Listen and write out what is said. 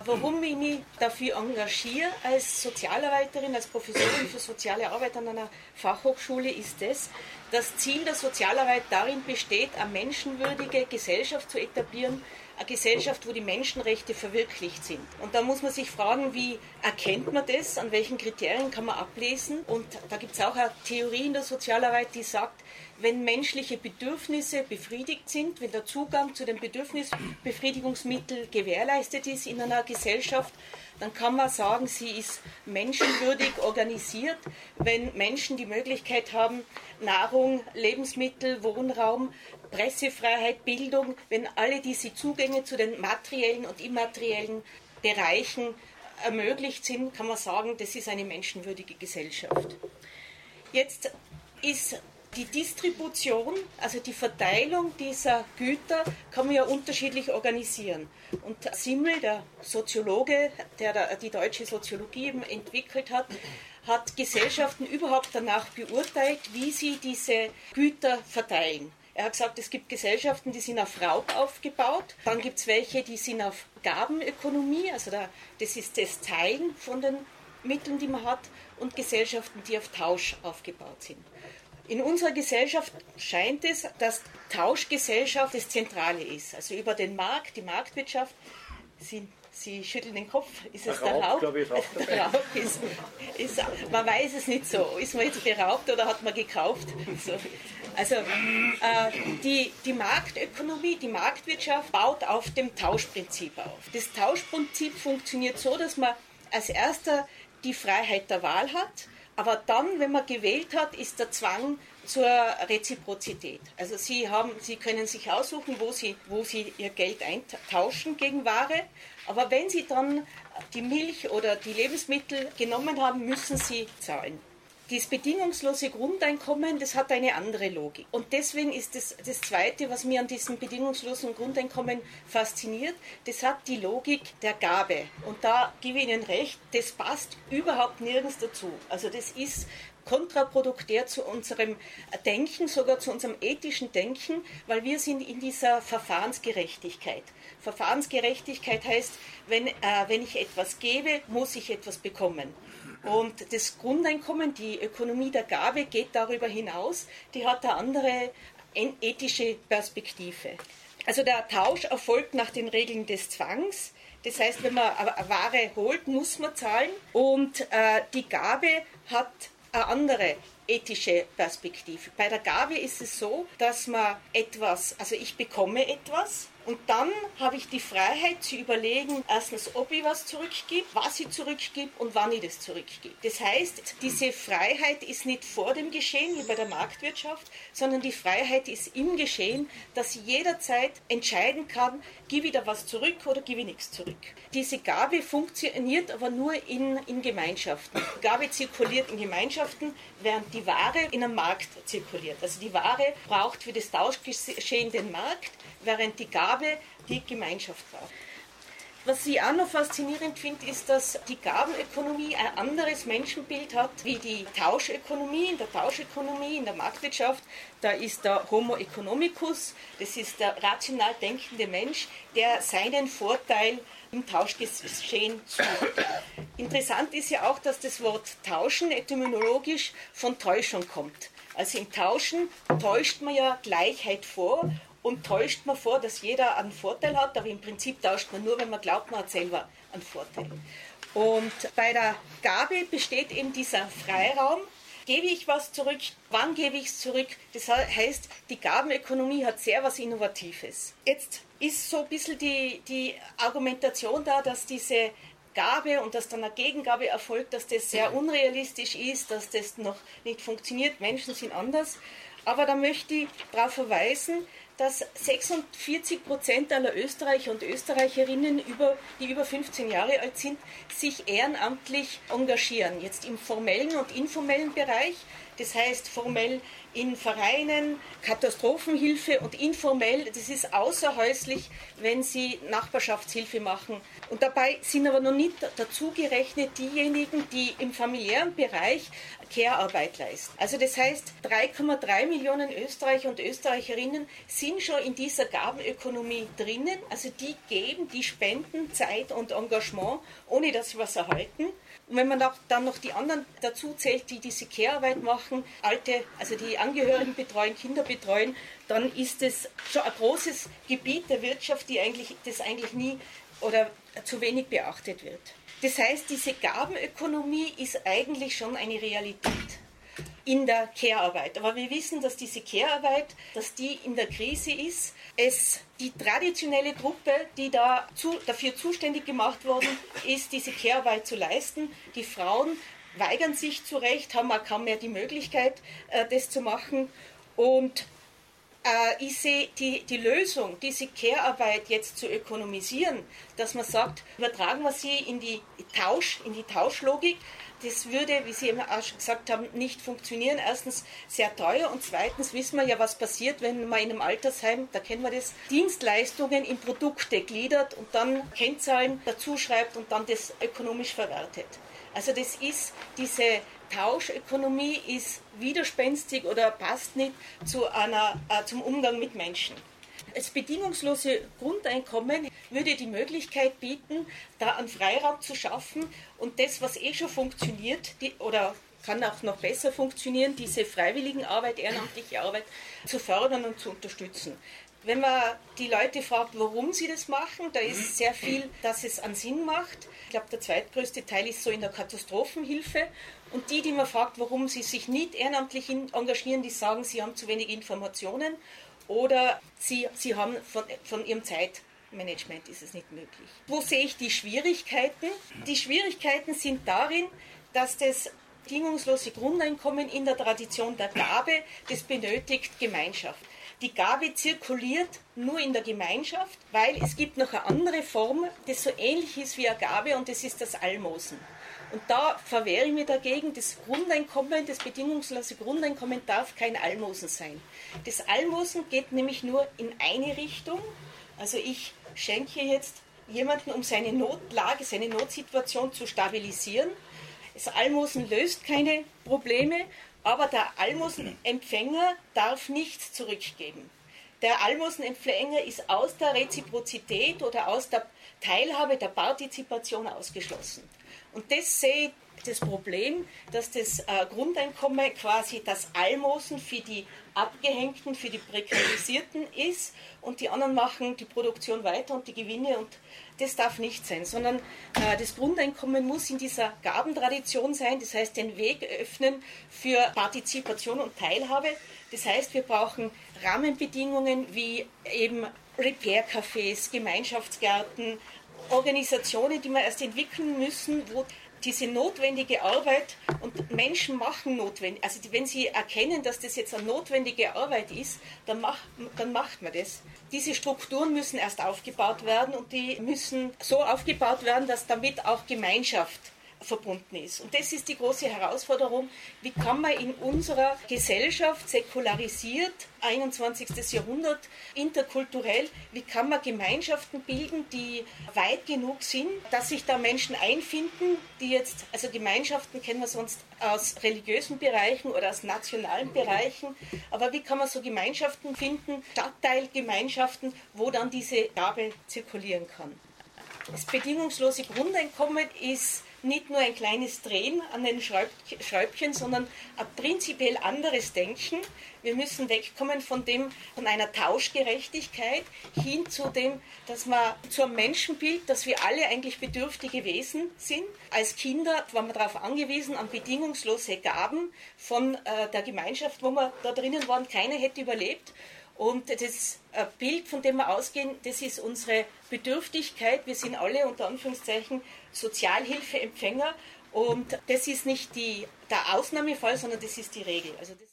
warum ich mich dafür engagiere als Sozialarbeiterin, als Professorin für soziale Arbeit an einer Fachhochschule, ist das Ziel der Sozialarbeit darin besteht, eine menschenwürdige Gesellschaft zu etablieren, eine Gesellschaft, wo die Menschenrechte verwirklicht sind. Und da muss man sich fragen, wie erkennt man das, an welchen Kriterien kann man ablesen? Und da gibt es auch eine Theorie in der Sozialarbeit, die sagt, wenn menschliche Bedürfnisse befriedigt sind, wenn der Zugang zu den Bedürfnisbefriedigungsmitteln gewährleistet ist in einer Gesellschaft, dann kann man sagen, sie ist menschenwürdig organisiert, wenn Menschen die Möglichkeit haben, Nahrung, Lebensmittel, Wohnraum, Pressefreiheit, Bildung, wenn alle diese Zugänge zu den materiellen und immateriellen Bereichen ermöglicht sind, kann man sagen, das ist eine menschenwürdige Gesellschaft. Jetzt ist die Distribution, also die Verteilung dieser Güter, kann man ja unterschiedlich organisieren. Und Simmel, der Soziologe, der die deutsche Soziologie eben entwickelt hat, hat Gesellschaften überhaupt danach beurteilt, wie sie diese Güter verteilen. Er hat gesagt, es gibt Gesellschaften, die sind auf Raub aufgebaut, dann gibt es welche, die sind auf Gabenökonomie, also das ist das Teilen von den Mitteln, die man hat, und Gesellschaften, die auf Tausch aufgebaut sind. In unserer Gesellschaft scheint es, dass Tauschgesellschaft das Zentrale ist. Also über den Markt, die Marktwirtschaft, Sie schütteln den Kopf, ist es der Raub? Glaube ich, ist auch dabei. Der Raub ist, man weiß es nicht so. Ist man jetzt beraubt oder hat man gekauft? So. Also die Marktökonomie, die Marktwirtschaft baut auf dem Tauschprinzip auf. Das Tauschprinzip funktioniert so, dass man als erster die Freiheit der Wahl hat, aber dann, wenn man gewählt hat, ist der Zwang zur Reziprozität. Also Sie können sich aussuchen, wo Sie Ihr Geld eintauschen gegen Ware, aber wenn Sie dann die Milch oder die Lebensmittel genommen haben, müssen Sie zahlen. Das bedingungslose Grundeinkommen, das hat eine andere Logik. Und deswegen ist das Zweite, was mir an diesem bedingungslosen Grundeinkommen fasziniert, das hat die Logik der Gabe. Und da gebe ich Ihnen recht, das passt überhaupt nirgends dazu. Also das ist kontraprodukär zu unserem Denken, sogar zu unserem ethischen Denken, weil wir sind in dieser Verfahrensgerechtigkeit. Verfahrensgerechtigkeit heißt, wenn ich etwas gebe, muss ich etwas bekommen. Und das Grundeinkommen, die Ökonomie der Gabe, geht darüber hinaus. Die hat eine andere ethische Perspektive. Also der Tausch erfolgt nach den Regeln des Zwangs. Das heißt, wenn man eine Ware holt, muss man zahlen. Und die Gabe hat eine andere ethische Perspektive. Bei der Gabe ist es so, dass man ich bekomme etwas und dann habe ich die Freiheit zu überlegen, erstens, ob ich was zurückgebe, was ich zurückgebe und wann ich das zurückgebe. Das heißt, diese Freiheit ist nicht vor dem Geschehen, wie bei der Marktwirtschaft, sondern die Freiheit ist im Geschehen, dass ich jederzeit entscheiden kann, gebe ich da was zurück oder gebe ich nichts zurück. Diese Gabe funktioniert aber nur in Gemeinschaften. Die Gabe zirkuliert in Gemeinschaften, während die Ware in einem Markt zirkuliert. Also die Ware braucht für das Tauschgeschehen den Markt, während die Gabe die Gemeinschaft braucht. Was ich auch noch faszinierend finde, ist, dass die Gabenökonomie ein anderes Menschenbild hat wie die Tauschökonomie. In der Tauschökonomie, in der Marktwirtschaft, da ist der Homo economicus, das ist der rational denkende Mensch, der seinen Vorteil im Tauschgeschehen sucht. Interessant ist ja auch, dass das Wort Tauschen etymologisch von Täuschung kommt. Also im Tauschen täuscht man ja Gleichheit vor und täuscht man vor, dass jeder einen Vorteil hat, aber im Prinzip tauscht man nur, wenn man glaubt, man hat selber einen Vorteil. Und bei der Gabe besteht eben dieser Freiraum. Gebe ich was zurück? Wann gebe ich es zurück? Das heißt, die Gabenökonomie hat sehr was Innovatives. Jetzt ist so ein bisschen die Argumentation da, dass diese Gabe und dass dann eine Gegengabe erfolgt, dass das sehr unrealistisch ist, dass das noch nicht funktioniert. Menschen sind anders. Aber da möchte ich darauf verweisen, dass 46% aller Österreicher und Österreicherinnen, die über 15 Jahre alt sind, sich ehrenamtlich engagieren. Jetzt im formellen und informellen Bereich. Das heißt formell in Vereinen, Katastrophenhilfe und informell, das ist außerhäuslich, wenn sie Nachbarschaftshilfe machen. Und dabei sind aber noch nicht dazu gerechnet diejenigen, die im familiären Bereich Care-Arbeit leisten. Also das heißt, 3,3 Millionen Österreicher und Österreicherinnen sind schon in dieser Gabenökonomie drinnen. Also die geben, die spenden Zeit und Engagement, ohne dass sie was erhalten. Und wenn man dann noch die anderen dazu zählt, die diese Care-Arbeit machen, also die Angehörigen betreuen, Kinder betreuen, dann ist es schon ein großes Gebiet der Wirtschaft, das eigentlich nie oder zu wenig beachtet wird. Das heißt, diese Gabenökonomie ist eigentlich schon eine Realität in der Care-Arbeit. Aber wir wissen, dass diese Care-Arbeit, dass die in der Krise ist. Die traditionelle Truppe, die dafür zuständig gemacht worden ist, diese Care-Arbeit zu leisten, die Frauen weigern sich zu Recht, haben auch kaum mehr die Möglichkeit, das zu machen. Und ich sehe die Lösung, diese Care-Arbeit jetzt zu ökonomisieren, dass man sagt, übertragen wir sie in die Tauschlogik. Das würde, wie Sie eben auch schon gesagt haben, nicht funktionieren. Erstens sehr teuer und zweitens wissen wir ja, was passiert, wenn man in einem Altersheim, da kennen wir das, Dienstleistungen in Produkte gliedert und dann Kennzahlen dazu schreibt und dann das ökonomisch verwertet. Also diese Tauschökonomie ist widerspenstig oder passt nicht zum Umgang mit Menschen. Das bedingungslose Grundeinkommen würde die Möglichkeit bieten, da einen Freiraum zu schaffen und das, was schon funktioniert, oder kann auch noch besser funktionieren, diese freiwilligen Arbeit, ehrenamtliche Arbeit zu fördern und zu unterstützen. Wenn man die Leute fragt, warum sie das machen, da ist sehr viel, dass es einen Sinn macht. Ich glaube, der zweitgrößte Teil ist so in der Katastrophenhilfe. Und die man fragt, warum sie sich nicht ehrenamtlich engagieren, die sagen, sie haben zu wenig Informationen oder sie haben von ihrem Zeitmanagement ist es nicht möglich. Wo sehe ich die Schwierigkeiten? Die Schwierigkeiten sind darin, dass das bedingungslose Grundeinkommen in der Tradition der Gabe, das benötigt Gemeinschaft. Die Gabe zirkuliert nur in der Gemeinschaft, weil es gibt noch eine andere Form, das so ähnlich ist wie eine Gabe und das ist das Almosen. Und da verwehre ich mich dagegen, das Grundeinkommen, das bedingungslose Grundeinkommen darf kein Almosen sein. Das Almosen geht nämlich nur in eine Richtung. Also ich schenke jetzt jemanden, um seine Notlage, seine Notsituation zu stabilisieren. Das Almosen löst keine Probleme, aber der Almosenempfänger darf nichts zurückgeben. Der Almosenempfänger ist aus der Reziprozität oder aus der Teilhabe der Partizipation ausgeschlossen. Und das sehe ich das Problem, dass das Grundeinkommen quasi das Almosen für die Abgehängten, für die Prekarisierten ist und die anderen machen die Produktion weiter und die Gewinne und das darf nicht sein, sondern das Grundeinkommen muss in dieser Gabentradition sein, das heißt den Weg öffnen für Partizipation und Teilhabe. Das heißt, wir brauchen Rahmenbedingungen wie eben Repair-Cafés, Gemeinschaftsgärten, Organisationen, die wir erst entwickeln müssen, wo diese notwendige Arbeit und Menschen machen notwendig, also wenn sie erkennen, dass das jetzt eine notwendige Arbeit ist, dann macht man das. Diese Strukturen müssen erst aufgebaut werden und die müssen so aufgebaut werden, dass damit auch Gemeinschaft verbunden ist. Und das ist die große Herausforderung, wie kann man in unserer Gesellschaft säkularisiert, 21. Jahrhundert, interkulturell, wie kann man Gemeinschaften bilden, die weit genug sind, dass sich da Menschen einfinden, die jetzt, also Gemeinschaften kennen wir sonst aus religiösen Bereichen oder aus nationalen Bereichen, aber wie kann man so Gemeinschaften finden, Stadtteilgemeinschaften, wo dann diese Gabe zirkulieren kann. Das bedingungslose Grundeinkommen ist nicht nur ein kleines Drehen an den Schräubchen, sondern ein prinzipiell anderes Denken. Wir müssen wegkommen von einer Tauschgerechtigkeit hin zu dem, dass man zu einem Menschenbild, dass wir alle eigentlich bedürftige Wesen sind. Als Kinder waren wir darauf angewiesen, an bedingungslose Gaben von der Gemeinschaft, wo wir da drinnen waren, keiner hätte überlebt. Und das Bild, von dem wir ausgehen, das ist unsere Bedürftigkeit. Wir sind alle unter Anführungszeichen Sozialhilfeempfänger und das ist nicht der Ausnahmefall, sondern das ist die Regel. Also das